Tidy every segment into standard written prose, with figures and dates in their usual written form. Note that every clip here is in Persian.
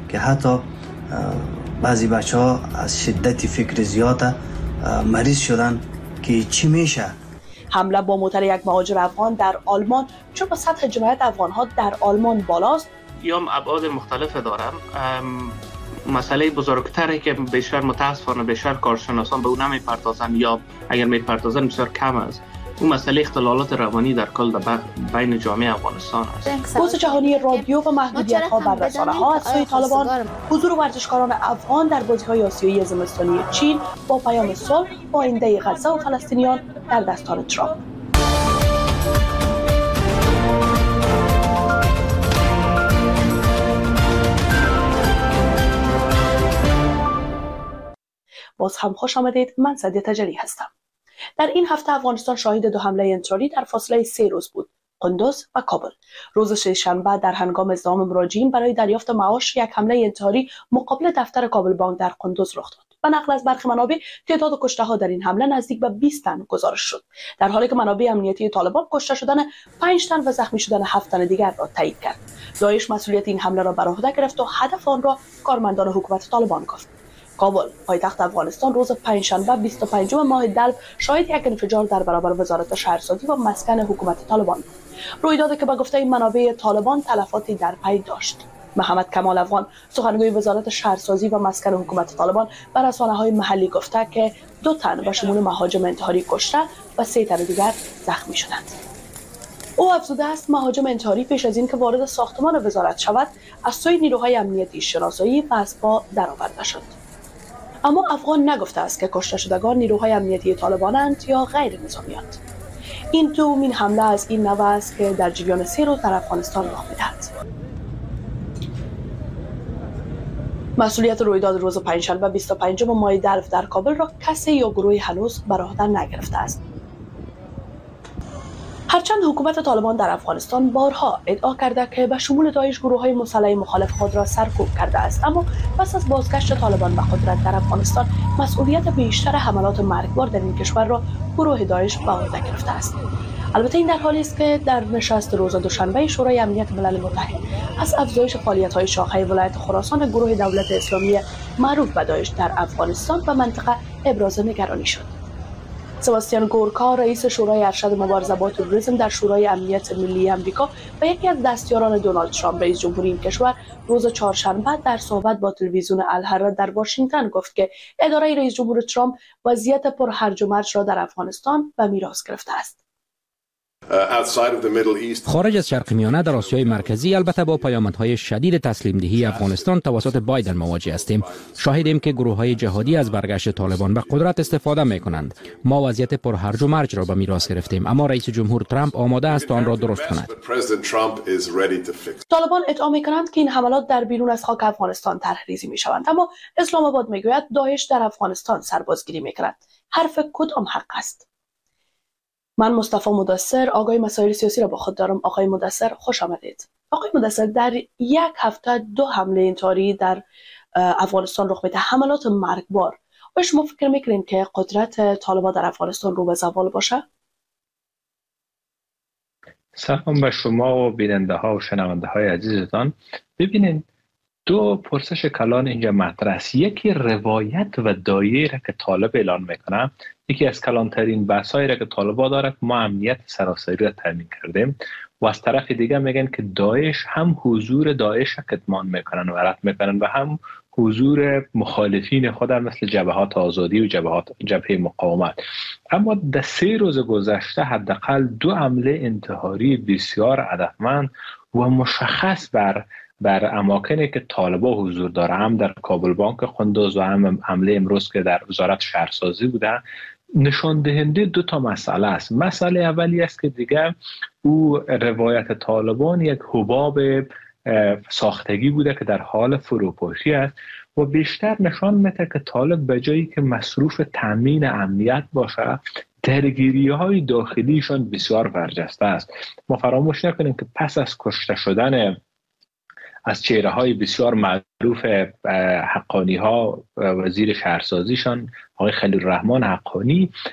که حتی بعضی بچه ها از شدت فکر زیاد مریض شدن که چی میشه. حمله با موتر یک مهاجر افغان در آلمان چون با سطح جنایت افغان‌ها در آلمان بالاست یا ابعاد مختلف دارم. مسئله بزرگتری که بیشتر متاسفانه بیشتر کارشناسان به اون نمیپردازن یا اگر میپردازن بسیار کم است، اون مسئله اختلالات روانی در کل بین جامعه افغانستان است. بحث جهانی رادیو و محدودیت‌ها بر رسانه‌ها از سوی طالبان، حضور ورزشکاران افغان در بازی‌های آسیایی زمستانی چین با پیام صلح با آینده غزه و فلسطینیان در دستان ترامپ. باز هم خوش آمدید. من سعدیه تجلی هستم. در این هفته افغانستان شاهد 2 حمله انتحاری در فاصله 3 روز بود. قندوز و کابل. روز سه‌شنبه در هنگام ازدحام مراجعین برای دریافت معاش یک حمله انتحاری مقابل دفتر کابل بانک در قندوز رخ داد. به نقل از برخی منابع تعداد کشته‌ها در این حمله نزدیک به 20 تن گزارش شد، در حالی که منابع امنیتی طالبان کشته شدن 5 تن و زخمی شدن 7 تن دیگر را تایید کرد. داعش مسئولیت این حمله را بر عهده گرفت و هدف آن را کارمندان حکومت طالبان گفت. کابل، پایتخت افغانستان، روز پنجشنبه 25 ماه دلو شاهد یک انفجار در برابر وزارت شهرسازی و مسکن حکومت طالبان بود. رویدادی که به گفته منابع طالبان تلفاتی در پی داشت. محمد کمال افغان، سخنگوی وزارت شهرسازی و مسکن حکومت طالبان، بر رسانه‌های محلی گفته که 2 تن به شمول مهاجم انتحاری کشته و 3 تن دیگر زخمی شدند. او افزوده است مهاجم انتحاری پیش از این که وارد ساختمان وزارت شود، از سوی نیروهای امنیتی شناسایی و از پا درآورده شد. اما افغان نگفته است که کشته شدگان نیروهای امنیتی طالبانند یا غیر نظامی‌اند. این دومین حمله از این نوع است که در جریان 3 روز در افغانستان رخ می‌دهد. مسئولیت رویداد روز پنجشنبه 25 ماه دلو در کابل را کسی یا گروهی هنوز بر عهده نگرفته است. هرچند حکومت طالبان در افغانستان بارها ادعا کرده که به شمول داعش گروه‌های مسلح مخالف خود را سرکوب کرده است، اما پس از بازگشت طالبان به قدرت در افغانستان مسئولیت بیشتر حملات مرگبار در این کشور را گروه داعش به عهده گرفته است. البته این در حالی است که در نشست روز دوشنبه شورای امنیت ملل متحد از افزایش فعالیت‌های شاخه ولایت خراسان گروه دولت اسلامی معروف به داعش در افغانستان و منطقه ابراز نگرانی شد. سباستیان گورکا، رئیس شورای ارشد مبارزه با تروریسم در شورای امنیت ملی آمریکا و یکی از دستیاران دونالد ترامپ رئیس جمهوری این کشور، روز چهارشنبه در صحبت با تلویزیون الحرا در واشنگتن گفت که اداره رئیس جمهور ترامپ وضعیت پر هرج و مرج را در افغانستان به میراث گرفته است. خارج از شرق میانه، در آسیای مرکزی البته با پیامدهای شدید تسلیم دهی افغانستان توسط بایدن مواجه هستیم. شاهدیم که گروه‌های جهادی از برگشت طالبان به قدرت استفاده می‌کنند. ما وضعیت پر هرج و مرج را به میراث گرفتیم، اما رئیس جمهور ترامپ آماده است آن را درست کند. طالبان ادعا می‌کنند که این حملات در بیرون از خاک افغانستان طرح‌ریزی می‌شوند، اما اسلام آباد می‌گوید داعش در افغانستان سربازگیری می‌کند. حرف کدام حق است؟ من مصطفی مدثر، آقای مسائل سیاسی را با خود دارم. آقای مدثر خوش آمدید. آقای مدثر، در یک هفته 2 حمله انتحاری در افغانستان رخ میده، حملات مرگبار. آیا شما فکر میکنید که قدرت طالبان در افغانستان رو به زوال باشه؟ سلام به شما و بیننده ها و شنونده های عزیزتان. ببینید، 2 پرسش کلان اینجا مطرح است. یکی روایت و دایره که طالب اعلان میکنه. یکی از کلانترین بحثایی را که طالبان داره که ما امنیت سراسری را تامین کردیم، و از طرف دیگه میگن که داعش هم حضور داعش را کتمان میکنن و رد میکنن و هم حضور مخالفین خود مثل جبهات آزادی و جبهه مقاومت. اما در 3 روز گذشته حداقل 2 حمله انتحاری بسیار هدفمند و مشخص بر اماکنی که طالبان حضور داره، هم در کابل بانک قندوز و هم حمله امروز که در وزارت شهرسازی بوده، نشان دهنده 2 تا مسئله است. مسئله اولی است که دیگه او روایت طالبان یک حباب ساختگی بوده که در حال فروپاشی است و بیشتر نشان میده که طالب به جایی که مصروف تامین امنیت باشه، درگیری‌های داخلیشان بسیار برجسته است. ما فراموش نکنیم که پس از کشته شدن از چهره‌های بسیار معروف حقانی ها، وزیر شهرسازیشان آقای خلیل الرحمن حقانی،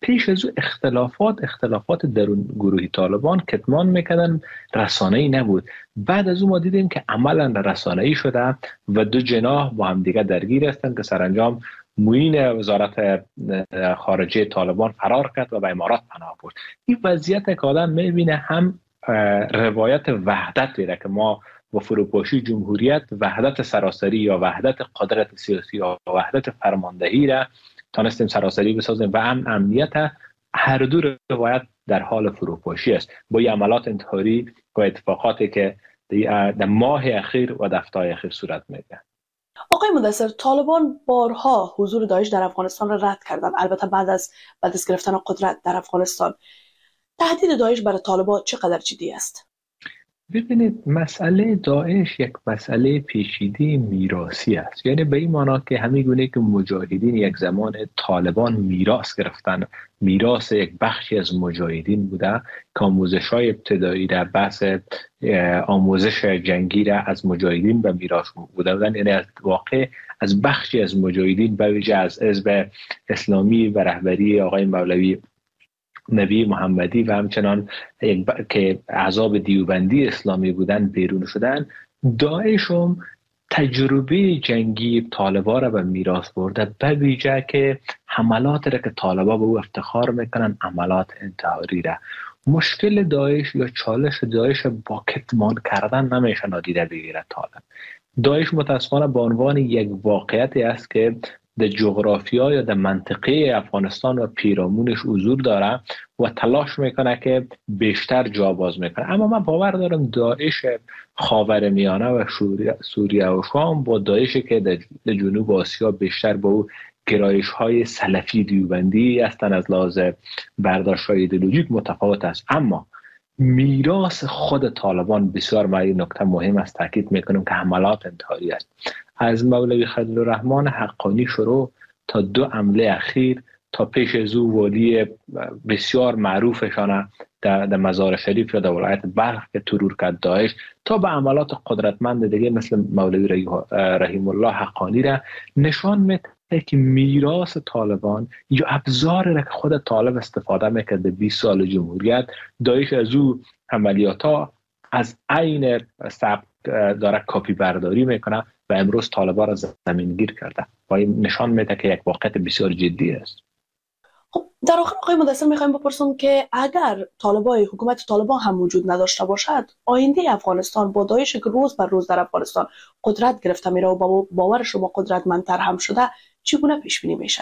پیش از او اختلافات درون گروهی طالبان کتمان میکردن، رسانه‌ای نبود. بعد از او ما دیدیم که عملا رسانه‌ای شده و دو جناح با هم دیگه درگیر هستند که سرانجام معین وزارت خارجه طالبان فرار کرد و به امارات پناه برد. این وضعیت که آدم میبینه هم روایت وحدت دیره که ما با فروپاشی جمهوریت وحدت سراسری یا وحدت قدرت سیاسی یا وحدت فرماندهی را تانستیم سراسری بسازیم و امنیت، هر دو روایت در حال فروپاشی است با عملات انتحاری و اتفاقاتی که در ماه اخیر و هفته‌های اخیر صورت میگیرد. آقای مدثر، طالبان بارها حضور داعش در افغانستان را رد کردند، البته بعد از دست گرفتن قدرت در افغانستان. تهدید داعش برای طالبان چقدر جدی است؟ ببینید، مسئله داعش یک مسئله پیچیده میراثی است. یعنی به این معنا که همین گونه که مجاهدین یک زمان طالبان میراث گرفتن، میراث یک بخشی از مجاهدین بوده که آموزش‌های ابتدایی در بحث آموزش جنگی را از مجاهدین به میراث بودن، یعنی از واقع از بخشی از مجاهدین به ویژه از حزب اسلامی و رهبری آقای مولوی نبی محمدی و همچنان که احزاب دیوبندی اسلامی بودن بیرون شدن. داعش هم تجربه جنگی طالبا را به میراث برده، به ویژه که حملات را که طالبا به او افتخار میکنن حملات انتحاری را. مشکل داعش یا چالش داعش با کتمان کردن نمیشه نادیده بگیره. داعش متاسفانه به عنوان یک واقعیتی است که در جغرافیا یا در منطقه افغانستان و پیرامونش حضور داره و تلاش میکنه که بیشتر جا باز میکنه. اما من باور دارم داعش خاورمیانه و سوریه و شام با داعشی که در جنوب آسیا بیشتر با او گرایش های سلفی دیوبندی هستند از لحاظ برداشت های ایدئولوژیک متفاوت است. اما میراث خود طالبان بسیار برای نکته مهم است تاکید میکنم که حملات انتحاری است. از مولوی خلیل الرحمن حقانی شروع تا دو حمله اخیر تا پیش از او والی بسیار معروفشان در مزار شریف یا در ولایت بلخ که ترور کرد داعش، تا به عملات قدرتمند دیگه مثل مولوی رحیم الله حقانی را نشان میده که میراث طالبان یا ابزار را که خود طالب استفاده میکرده 20 سال جمهوریت، داعش از او عملیاتا از عین سبک داره کپی برداری میکنه و امروز طالبان را زمینگیر کرده و این نشان میده که یک واقعیت بسیار جدی است. خب در آخر آقای مدثر میخوایم بپرسم که اگر حکومت طالبان هم وجود نداشته باشد، آینده افغانستان با داعش که روز بر روز در افغانستان قدرت گرفته میره و با باور شما قدرتمندتر هم شده، چگونه پیش بینی میشه؟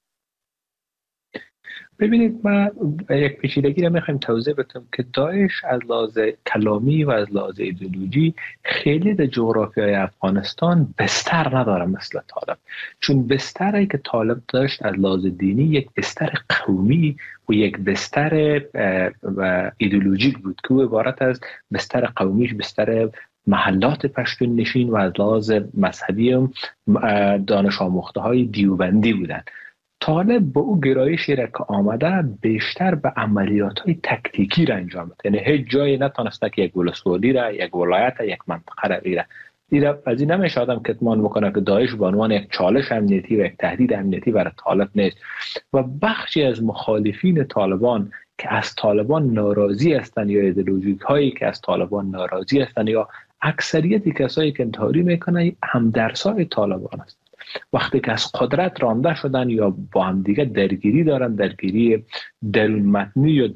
ببینید، ما یک پیچیدگی را میخوایم توضیح بدم که داعش از لحاظ کلامی و از لحاظ ایدئولوژی خیلی در جغرافیای افغانستان بستر نداره مثل طالب. چون بستری که طالب داشت از لحاظ دینی یک بستر قومی و یک بستر ایدئولوژیک بود که عبارت از بستر قومیش بستر محلات پشتون نشین و از لحاظ مذهبی هم دانش آموخته های دیوبندی بودند. طالب با او گرایشی را که آمده بیشتر به عملیات های تکتیکی را انجام بده، یعنی هیچ جایی نتونسته که یک ولسوالی را، یک ولایت را، یک منطقه را بگیره. از این نمیشه آدم کتمان بکنه که داعش به عنوان یک چالش امنیتی و یک تهدید امنیتی برای طالب نیست و بخشی از مخالفین طالبان که از طالبان ناراضی هستند یا ایدئولوژیک هایی که از طالبان ناراضی هستند یا اکثریت کسایی که انتحاری میکنن همدرسای طالبان هستند. وقتی که از قدرت رانده شدن یا با هم دیگه درگیری دارن، درگیری درون متنی یا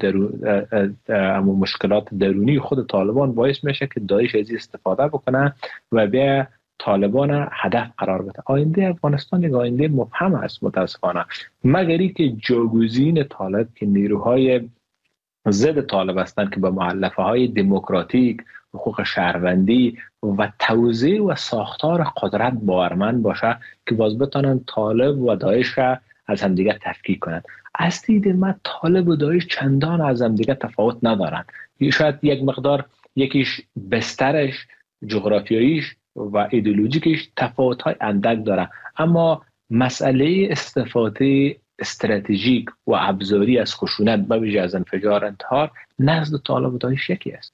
اما مشکلات درونی خود طالبان باعث میشه که داعش از استفاده بکنه و به طالبان هدف قرار بده. آینده افغانستان یک آینده مبهم است متاسفانه، مگری که جاگزین طالب که نیروهای ضد طالب هستند که به مؤلفه های دموکراتیک، حقوق شهروندی و توزیع و ساختار قدرت باورمند باشه که باز بتونن طالب و داعش را از هم دیگه تفکیک کنند. از دید من طالب و داعش چندان از هم دیگه تفاوت ندارن. شاید یک مقدار یکیش بسترش، جغرافیاییش و ایدئولوژیکش تفاوت‌های اندک داره، اما مسئله استفاده استراتژیک و ابزاری از خشونت به ویژه از انفجار انتحار نزد طالب و داعش یکی است.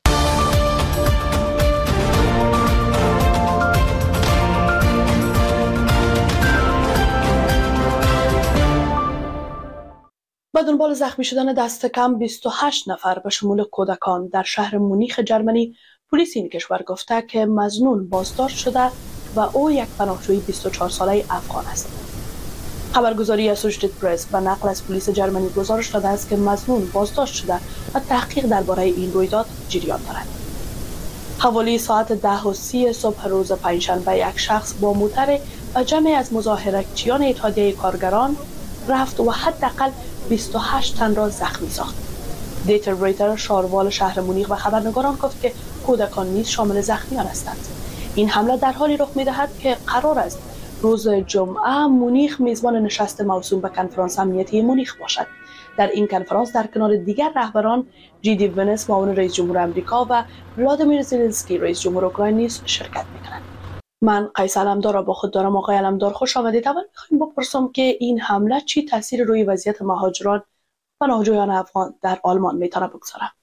با دنبال زخمی شدن دست کم 28 نفر به شمول کودکان در شهر مونیخ جرمنی، پلیس این کشور گفته که مظنون بازداشت شده و او یک پناهجوی 24 ساله افغان است. خبرگزاری اسوشیتد پرس به نقل از پلیس جرمنی گزارش داده است که مظنون بازداشت شده و تحقیق درباره این رویداد جریان دارد. حوالی ساعت 10:30 صبح روز پنجشنبه یک شخص با موتر و جمعی از مظاهره‌چیان اتحادیه کارگران رفت و حداقل 28 تن را زخمی ساخت. دیتر بریتر شاروال شهر مونیخ و خبرنگاران گفت که کودکان نیز شامل زخمیان هستند. این حمله در حالی رخ می‌دهد که قرار است روز جمعه مونیخ میزبان نشست موسوم به کنفرانس امنیتی مونیخ باشد. در این کنفرانس در کنار دیگر رهبران جی.دی. ونس معاون رئیس جمهور آمریکا و ولادیمیر زلنسکی رئیس جمهور اوکراین نیز شرکت می‌کنند. من قیس علمدار را با خود دارم. آقای علمدار خوش آمدید. اول می‌خوایم بپرسم که این حمله چی تاثیر روی وضعیت مهاجران و پناهجویان افغان در آلمان میتونه بگذاره؟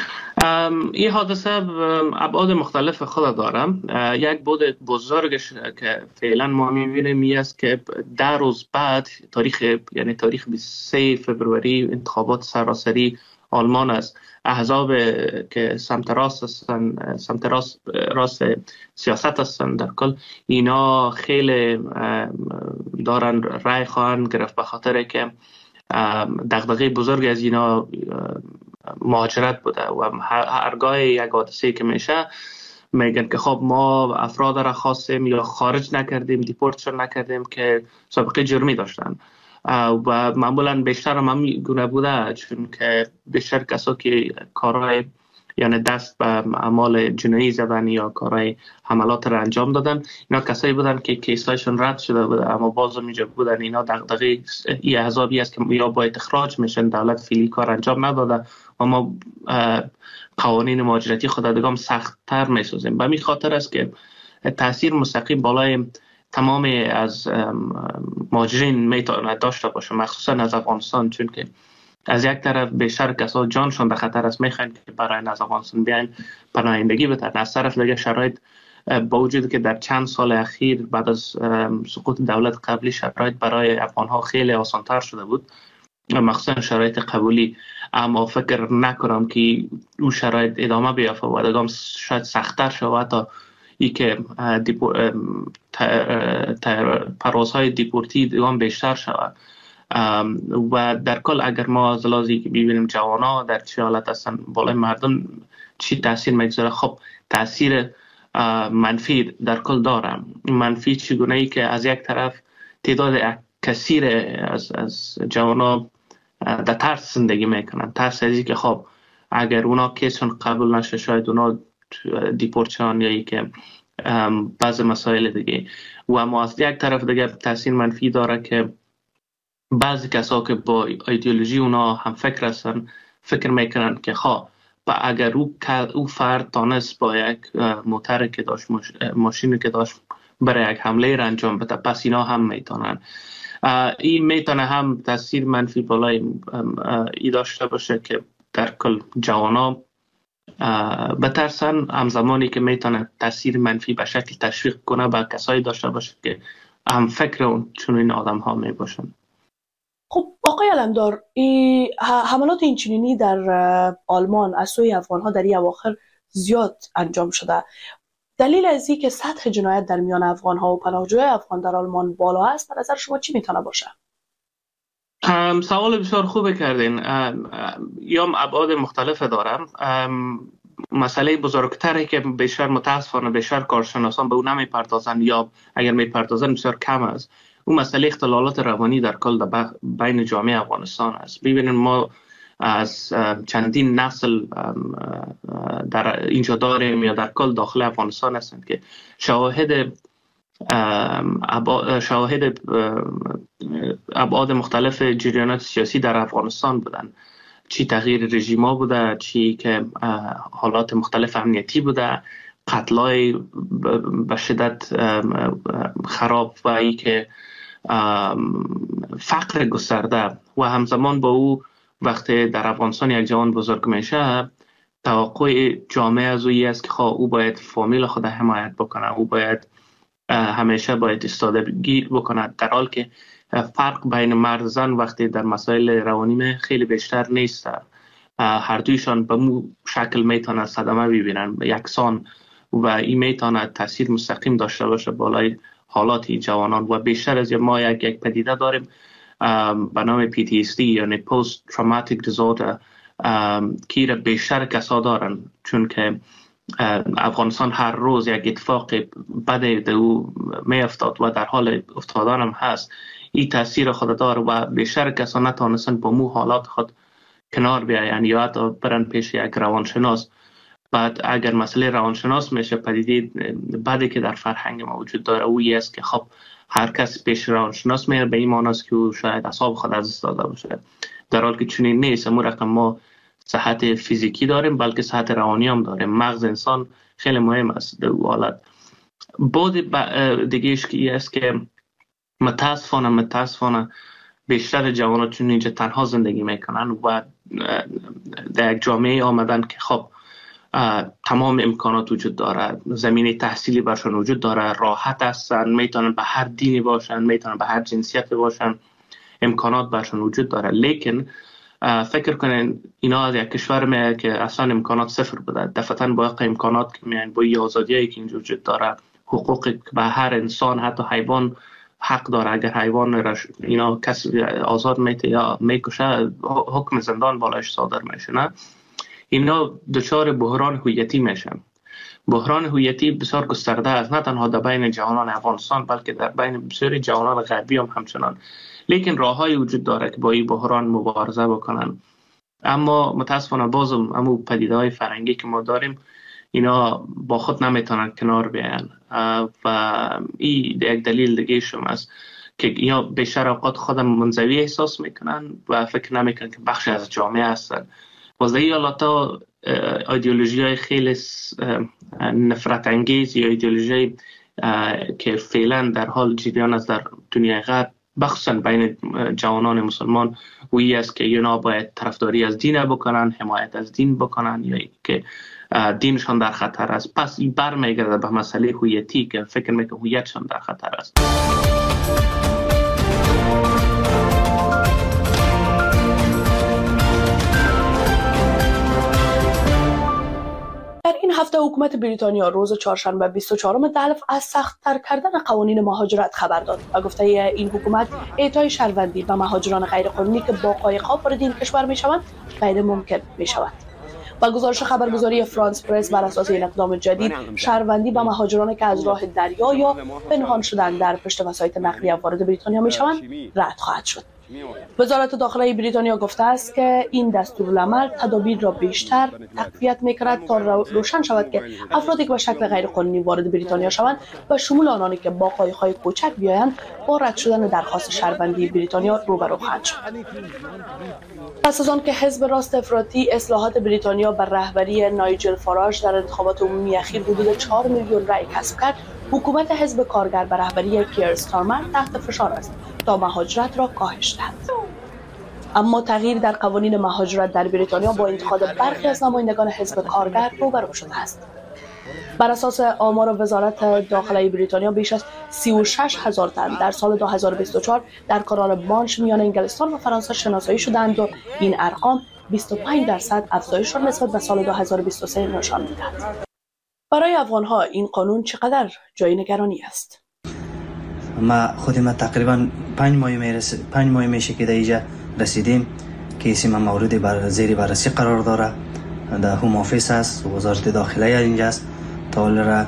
این حادثه ابعاد مختلف خود دارم. یک بود بزرگش که فعلا ما می‌بینیم این است که 10 روز بعد تاریخ 23 فوریه انتخابات سراسری آلمان است. احزاب که سمت راست هستند، سمت راست سیاست هستند، در کل اینا خیلی دارن رای خواهند گرفت به خاطر که دغدغه بزرگ از اینا مهاجرت بوده و هرگاه یک حادثه که میشه میگن که خب ما افراد را خواستیم یا خارج نکردیم، دیپورتشون نکردیم که سابقه جرمی داشتن و معمولا بیشتر هم گونه بوده، چون که بیشتر کسا که کارهای یعنی دست به اعمال جنایی زدن یا کارهای حملات را انجام دادن، اینا کسایی بودن که کیسایشون رد شده بوده اما باز اینجا بودن. اینا دغدغه این احزابی است که یا باید اخراج میشن، دولت فعلی کار انجام نداده و ما قوانین مهاجرتی خود دیگه سخت‌تر میسازیم. به همین خاطر است که تاثیر مستقیم بالای تمام از مهاجرین میتونه داشته باشه، مخصوصا از افغانستان، چون که از یک طرف بیشتر کسا جانشون در خطر است، میخواین که برای از افغانستان بیاین پناهندگی بتن. از طرف دیگه شرایط با وجود که در چند سال اخیر بعد از سقوط دولت قبلی شرایط برای افغانها خیلی آسانتر شده بود، مخصوصا شرایط قبولی، اما فکر نکنم که اون شرایط ادامه بیافته و دیگه شاید سخت‌تر شود تا ای که پروازهای دیپورتی دیگه بیشتر شود. و در کل اگر ما از لحاظی که ببینیم جوانا در چه حالت هستن، بالای مردم چی تاثیر میگذاره، خب تاثیر منفی در کل داره. منفی چگونه ای که از یک طرف تعداد کثیر از جوانا در ترس زندگی میکنن، ترس از که خب اگر اونا کیسشون قبول نشه شاید اونا دیپورتشن یا ای که بعض مسائل دیگه. و اما از یک طرف دیگه تاثیر منفی داره که بعضی کسا که با ایدئولوژی اونا هم فکر هستن فکر میکنن که خواه اگر او فرد تانست با یک موتر که داشت، ماشینی که داشت برای یک حمله را انجام بده، پس اینا هم میتونن. این میتونه هم تاثیر منفی بالای ای داشته باشه که در کل جوانا بترسن، همزمانی که میتونه تاثیر منفی به شکل تشویق کنه به کسایی داشته باشه که هم فکر اون چون این آدم ها می باشن. خب آقای علمدار، حملات اینچنینی در آلمان از سوی افغان ها در این اواخر زیاد انجام شده. دلیل از این که سطح جنایت در میان افغان ها و پناهجوی افغان در آلمان بالا است به نظر شما چی میتونه باشه؟ سوال بسیار خوبه کردین. یا ابعاد مختلف دارم. مسئله بزرگتری که بیشتر متاسفانه بیشتر کارشناسان به اون نمیپردازن یا اگر میپردازن بسیار کم است، اون مسئله اختلالات روانی در کل بین جامعه افغانستان است. ببینید ما از چندین نسل در اینجا داریم یا در کل داخل افغانستان هستند که شواهد ابعاد مختلف جریانات سیاسی در افغانستان بودن، چی تغییر رژیما بوده، چی که حالات مختلف امنیتی بوده، قتلای به شدت خراب و ای که فقر گسترده و همزمان با او وقتی در افغانستان یک جوان بزرگ میشه توقع جامعه از اویی است که او باید فامیل خود حمایت بکنه، او باید همیشه باید استادگی بکنه، در حال که فرق بین مرد و زن وقتی در مسائل روانی خیلی بیشتر نیست. هر دویشان به مو شکل میتونن صدمه ببینن یکسان و این میتونه تاثیر مستقیم داشته باشه بالای حالات جوانان. و بیشتر از ما یک پدیده داریم به نام PTSD یعنی Post Traumatic Disorder که بیشتر کسا دارن، چون که افغانستان هر روز یک اتفاق بد دو می افتاد و در حال افتادن هم هست. این تاثیر خود داره و بیشتر کسا نتونستن با مو حالات خود کنار بیاین یا حتی برن پیش یک روانشناس. بعد اگر مسئله روانشناس میشه پدیده بعدی که در فرهنگ ما وجود داره اویی است که خب هر کس پیش روانشناس میره به این معنی است که او شاید اعصاب خود از دست داده باشه، در حالی که چنین نیست. امور رقم ما صحت فیزیکی داریم بلکه صحت روانی هم داریم. مغز انسان خیلی مهم است در او حالت. بود دیگهش که است که متاسفانه بیشتر جوانان چون اینجا تنها زندگی میکنن و در یک جامعه آمدن که خب تمام امکانات وجود داره، زمینه تحصیلی برشان وجود داره، راحت هستن، میتونن به هر دینی باشن، میتونن به هر جنسیتی باشن، امکانات برشان وجود داره. لیکن فکر کنین اینا از یک کشور میه که اصلا امکانات صفر بوده. دفعتاً با امکانات که میان با آزادیایی که اینجا وجود داره، حقوقی که به هر انسان حتی حیوان حق داره، اگر حیوان اینا کسی آزاد میته یا میکشه حکم زندان بالایش صادر میشه، نه اینا دچار بحران هویتی میشن. بحران هویتی بسیار گسترده است، نه تنها در بین جوانان افغانستان بلکه در بین بسیاری جوانان غربی هم همچنان. لیکن راههایی وجود داره که با این بحران مبارزه بکنن. اما متاسفانه بازم همون پدیده‌های فرهنگی که ما داریم اینا با خود نمیتونن کنار بیان و این یک دلیل دیگه شما است که اینا بیشتر اوقات خودم منزوی احساس میکنن و فکر نمیکنن که بخشی از جامعه هستن. واسه حالاتا ایدئولوژی های خیلی نفرت انگیز یا ایدئولوژی که فعلا در حال جریان است در دنیای غرب بخصوصا بین جوانان مسلمان وی است که اینا باید طرفداری از دین بکنن، حمایت از دین بکنن یا که دینشان در خطر است. پس این برمیگرده به مسئله هویتی که فکر میکنم هویتشان در خطر است. در این هفته حکومت بریتانیا روز چهارشنبه 24 دیلف از سخت‌تر کردن قوانین مهاجرت خبر داد و گفته این حکومت اعطای شهروندی به مهاجران غیرقانونی که با قایق‌ها وارد این کشور می‌شوند غیر ممکن می‌شود. با گزارش خبرگزاری فرانس پرس بر اساس این اقدام جدید شهروندی به مهاجرانی که از راه دریا یا پنهان شدن در پشت وسایط نقلیه وارد بریتانیا می‌شوند رد خواهد شد. وزارت داخله بریتانیا گفته است که این دستورالعمل تدابیر را بیشتر تقویت می‌کند تا روشن شود که افرادی که به شکل غیرقانونی وارد بریتانیا شوند و شمول آنانی که با قایق‌های کوچک بیایند با رد شدن درخواست شهروندی بریتانیا روبرو خواهند شد. پس از آن که حزب راست افراطی اصلاحات بریتانیا بر رهبری نایجل فاراژ در انتخابات عمومی اخیر حدود 4 میلیون رأی کسب کرد، حکومت حزب کارگر بر رهبری کیر استارمر تحت فشار است تا مهاجرت را کاهش دهد. اما تغییر در قوانین مهاجرت در بریتانیا با انتقاد برخی از نمایندگان حزب کارگر روبرو شده است. بر اساس آمار وزارت داخله بریتانیا بیش از 36,000 تن در سال 2024 در کانال مانش میان انگلستان و فرانسه شناسایی شدند و این ارقام 25% افزایش را نسبت به سال 2023 نشان می‌دهد. برای افغان‌ها این قانون چقدر جای نگرانی است؟ ما تقریبا 5 ماه میشه که در اینجا رسیدیم که اسم مورد زیر بررسی قرار داره. در هوم آفیس است، وزارت داخله اینجاست. تا حالا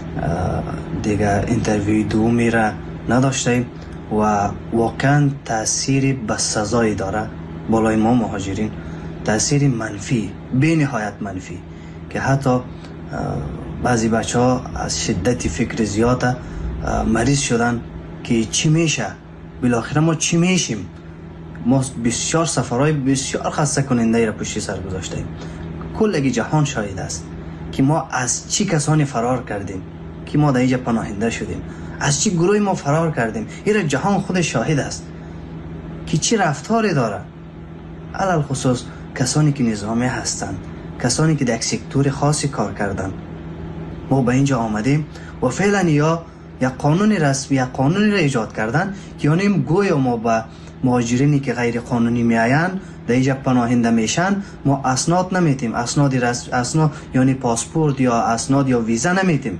دیگه انترویوی دومی را نداشتیم و واقعا تاثیر بسزایی داره بالای ما مهاجرین، تاثیر منفی، بی نهایت منفی که حتی بعضی بچه ها از شدت فکر زیاد مریض شدن که چی میشه، بالاخره ما چی میشیم. ما بسیار سفرهای بسیار خسته کننده را پشت سر گذاشتیم. کل جهان شاهد است که ما از چی کسانی فرار کردیم که ما در اینجا پناهنده شدیم، از چی گروه ما فرار کردیم. این جهان خود شاهد است که چی رفتاری داره. علل خصوص کسانی که نظامی هستند، کسانی که در یک سکتور خاصی کار کردن. ما به اینجا آمدیم و فعلا یا یک قانون رسمی، یک قانونی را ایجاد کردن که یعنی گویا ما به مهاجرینی که غیر قانونی میآیند در اینجا پناهنده میشن ما اسناد نمیتیم، اسناد یعنی پاسپورت یا اسناد یا ویزا نمیتیم.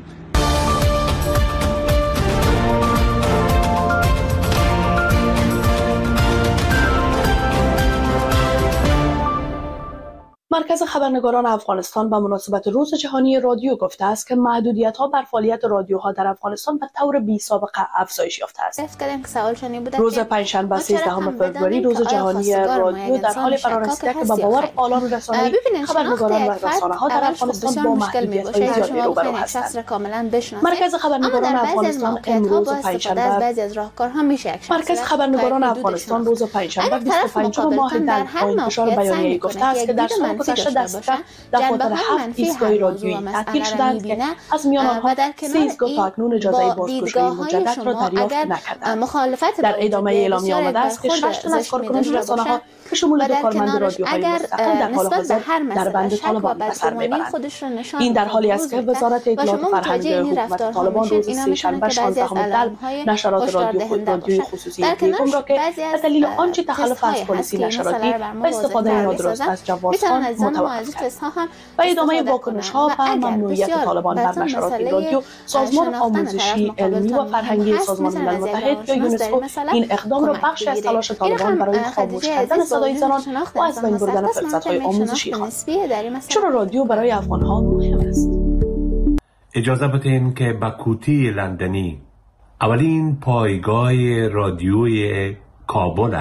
مرکز خبرنگاران افغانستان به مناسبت روز جهانی رادیو گفته است که محدودیت‌ها بر فعالیت رادیوها در افغانستان به طور بی‌سابقه افزایش یافته است. روز پنجشنبه 13 فوریه روز جهانی رادیو در حال فرا رسیده که با باور فعالان رسانه‌ای، خبرنگاران و رسانه‌ها در افغانستان با محدودیت‌های زیادی روبرو هستند. مرکز خبرنگاران افغانستان امروز پنجشنبه مرکز خبرنگاران افغانستان روز پنجشنبه 25 ماه در انتشار بیانیه‌ای گفته است که در سال گذشته دفاتر 7 ایستگاه رادیویی تعطیل شدند که از میان آنها 3 ایستگاه تا اکنون اجازه بازگشایی مجدد را دریافت نکردند. در ادامه اعلامیه آمده است که 6 تن از کارکنان رسانه‌ها به شمول 2 کارمند رادیوهای مستقل در حال حاضر در بند طالبان به سر میبرند. این در حالی است که وزارت اطلاعات و فرهنگ حکومت طالبان روز سه‌شنبه 16 دی نشرات رادیوی خصوصی یکم را که به دلیل آنچه تخلف از پلیسی نشراتی و استفاده نادرست از جوازخوان متوقف کرد. و ادامه واکنش‌ها به ممنوعیت طالبان بر نشرات رادیو، سازمان آموزشی علمی و فرهنگی سازمان ملل متحد یا یونسکو این اقدام را بخشی از تلاش طالبان برای خاموش کردن صدای زنان و از بین بردن فرصت‌های آموزشی خواست. چرا رادیو برای افغان‌ها مهم است؟ اجازه بدهید که با کوتی لندنی اولین پایگاه رادیوی کابل،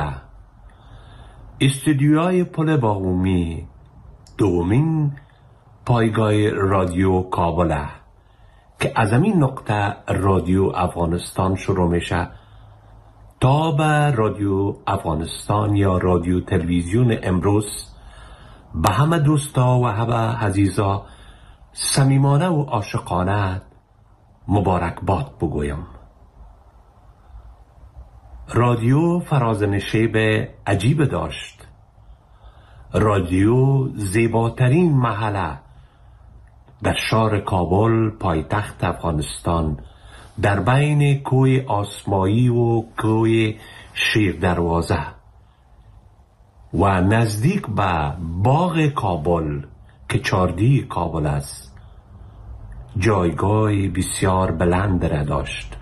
استودیوهای پل باقومی دومین پایگاه رادیو کابل که از این نقطه رادیو افغانستان شروع میشه تا به رادیو افغانستان یا رادیو تلویزیون امروز به همه دوستا و همه عزیزا صمیمانه و عاشقانه مبارکباد بگویم. رادیو فراز نشیب عجیب داشت. رادیو زیباترین محله در شهر کابل پایتخت افغانستان در بین کوه آسمایی و کوه شیر دروازه و نزدیک به باغ کابل که چاردی کابل است جایگاه بسیار بلند را داشت.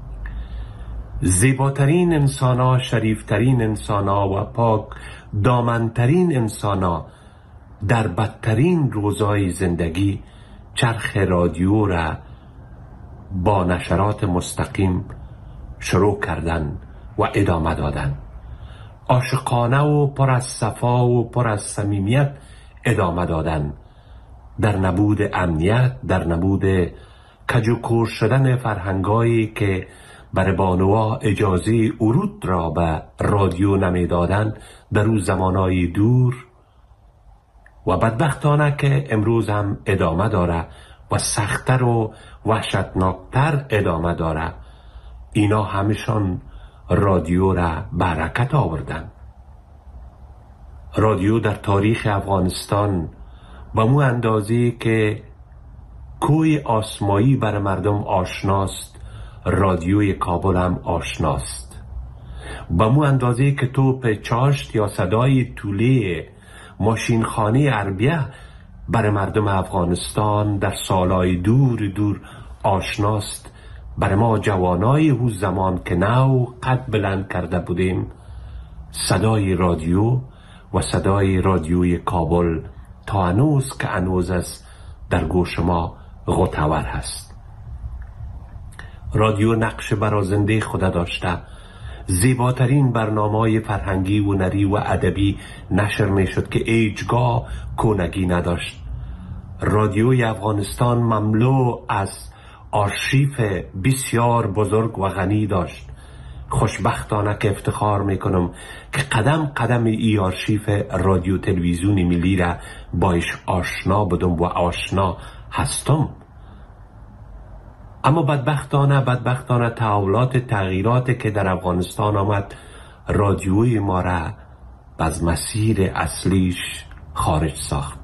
زیباترین انسانا، شریفترین انسانا و پاک دامنترین انسانا در بدترین روزهای زندگی چرخ رادیو را با نشرات مستقیم شروع کردن و ادامه دادن. عاشقانه و پر از صفا و پر از صمیمیت ادامه دادن در نبود امنیت، در نبود کجوکور شدن فرهنگایی که برای بانوها اجازه ورود را به رادیو نمیدادن در اون زمانهای دور و بدبختانه که امروز هم ادامه داره و سخت‌تر و وحشتناکتر ادامه داره. اینا همشان رادیو را برکت آوردن. رادیو در تاریخ افغانستان به مو اندازی که کوه آسمایی بر مردم آشناست، رادیوی کابل هم آشناست. به مو اندازی که توپ چاشت یا صدای توله ماشینخانه عربیه بر مردم افغانستان در سالهای دور دور آشناست، بر ما جوانای او زمان که نو قد بلند کرده بودیم صدای رادیو و صدای رادیوی کابل تا هنوز که هنوز است در گوش ما غوطه‌ور هست. رادیو نقش برازنده خود داشته. زیباترین برنامه‌های فرهنگی و نری و ادبی نشر میشد که هیچگاه کونگی نداشت. رادیوی افغانستان مملو از آرشیف بسیار بزرگ و غنی داشت. خوشبختانه که افتخار میکنم که قدم قدم ای آرشیف رادیو تلویزیون ملی را باش آشنا بدم و آشنا هستم. اما بدبختانه تحولات تغییرات که در افغانستان آمد رادیوی ما را از مسیر اصلیش خارج ساخت.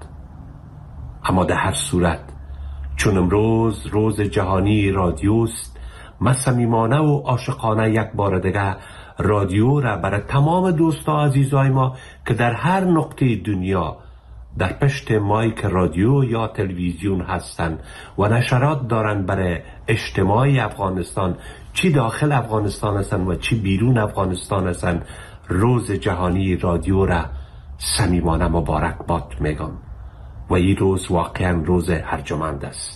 اما در هر صورت چون امروز روز جهانی رادیوست، من صمیمانه و عاشقانه یک بار دیگه رادیو را برای تمام دوستا عزیزای ما که در هر نقطه دنیا در پشت مایک رادیو یا تلویزیون هستند و نشرات دارند برای اجتماع افغانستان، چی داخل افغانستان هستند و چی بیرون افغانستان هستند، روز جهانی رادیو را صمیمانه مبارک باد میگم و این روز واقعا روز ارجمند است.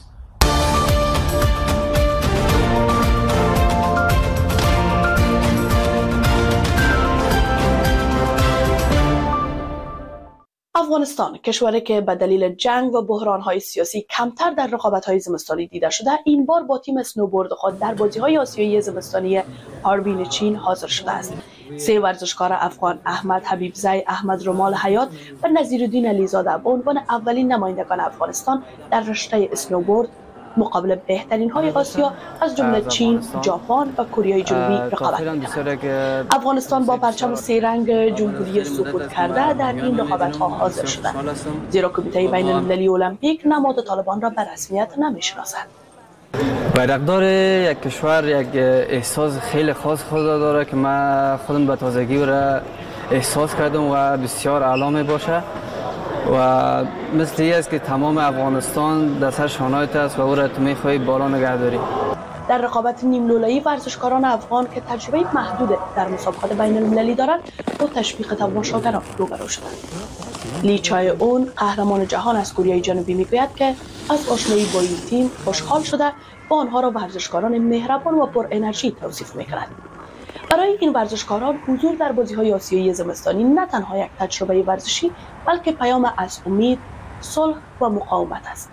افغانستان کشوری که به دلیل جنگ و بحران‌های سیاسی کمتر در رقابت‌های زمستانی دیده شده، این بار با تیم اسنوبورد خود در بازی‌های آسیایی زمستانی هاربین چین حاضر شده است. 3 ورزشکار افغان، احمد حبیبزی، احمد رمال حیات و نظیرالدین علیزاده به عنوان اولین نمایندگان افغانستان در رشته اسنوبورد مقابل بهترین های آسیا از جمله چین، ژاپن و کره جنوبی رقابت می‌کند. افغانستان با پرچم 3 رنگ جمهوری سقوط کرده در این رقابت‌ها حاضر شده، زیرا کمیته بین‌المللی المپیک نماد طالبان را به رسمیت نمی‌شناسد. بیرقدار یک کشور یک احساس خیلی خاص خود داره که من خودم به تازگی را احساس کردم و بسیار اعلا می باشه و مثل این است که تمام افغانستان در سر شانه‌ات است و او را تو میخواهی بالا نگه داری. در رقابت نیم لوله‌ای ورزشکاران افغان که تجربه محدود در مسابقات بین المللی دارند با تشویق تماشاگران روبرو شدند. لی چای اون قهرمان جهان از کره جنوبی میگوید که از آشنایی با این تیم خوشحال شده و آنها را ورزشکاران مهربان و پر انرژی توصیف می‌کند. برای این ورزشکاران حضور در بازی‌های آسیایی زمستانی نه تنها یک تجربه ورزشی بلکه پیام از امید، صلح و مقاومت است.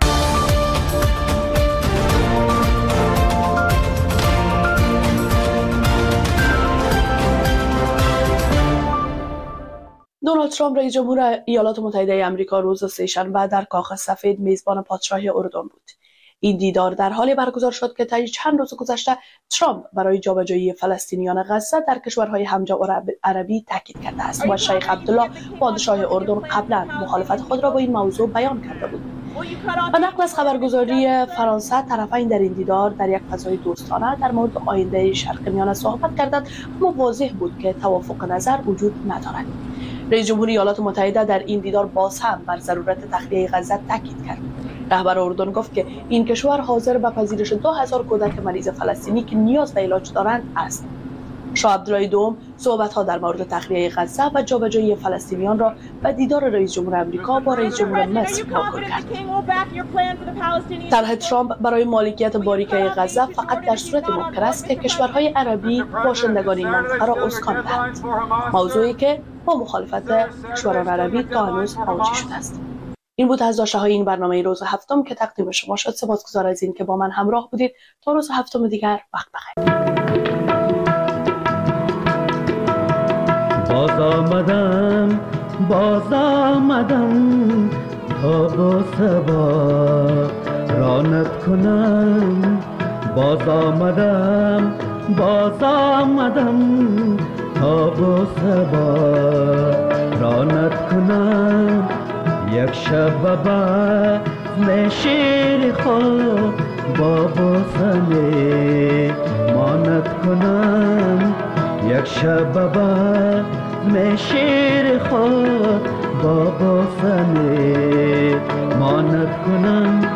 دونالد ترامپ رئیس جمهور ایالات متحده آمریکا روز سه‌شنبه در کاخ سفید میزبان پادشاه اردن بود. این دیدار در حالی برگزار شد که طی چند روز گذشته ترامپ برای جابجایی فلسطینیان غزه در کشورهای همجا عربی تاکید کرده است و شیخ عبدالله پادشاه اردن قبلا مخالفت خود را با این موضوع بیان کرده بود. به نقل از خبرگزاری فرانسه، طرفین در این دیدار در یک فضای دوستانه در مورد آینده شرق میانه صحبت کردند، اما واضح بود که توافق نظر وجود ندارد. رئیس جمهور ایالات متحده در این دیدار باز هم بر ضرورت تخلیه غزه تاکید کرد. رهبر اردن گفت که این کشور حاضر به پذیرش 2000 کودک مریض فلسطینی که نیاز به علاج دارند است. شاه عبدالله دوم صحبت‌ها در مورد تخلیه غزه و جابجایی فلسطینیان را به دیدار رئیس جمهور آمریکا با رئیس جمهور مصر موکول کرد. طرح ترامپ برای مالکیت باریکه غزه فقط در صورت ممکن است که کشورهای عربی باشندگان این منطقه را اسکان دهند، موضوعی که با مخالفت کشوران عربی تا هنوز مواجه شده است. این بود از داشته‌های این برنامه روز هفتم که تقدیم شما شد. سپاسگزار از این که با من همراه بودید. تا روز هفتم دیگر، وقت بخیر. باز آمدم تا با سبا رانت کنم. باز آمدم تا با سبا رانت کنم. یک شب بعد شیر خود با بوسنی مانت کنم. یک شب بعد شیر خود با بوسنی مانت کنم.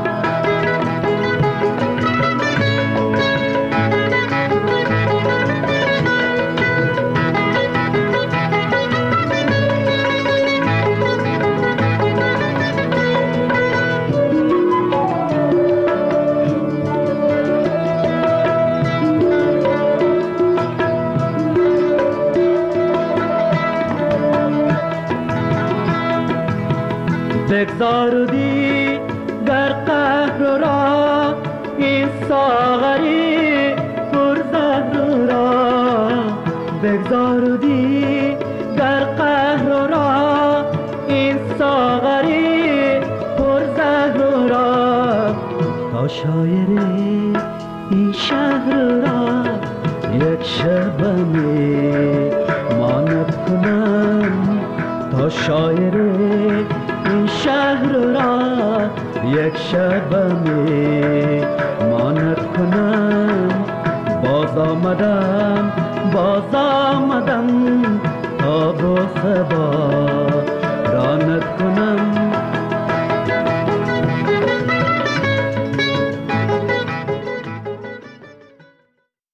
بگذاردی در قهر را این ساغری پرزهر را. بگذاردی در قهر را این ساغری پرزهر را. تا شاعری این شهر را یک شبمی مانت کنم. تا شاعری این شهر را یک شب می مانت کنم. باز آمدم تا با صدا رانت کنم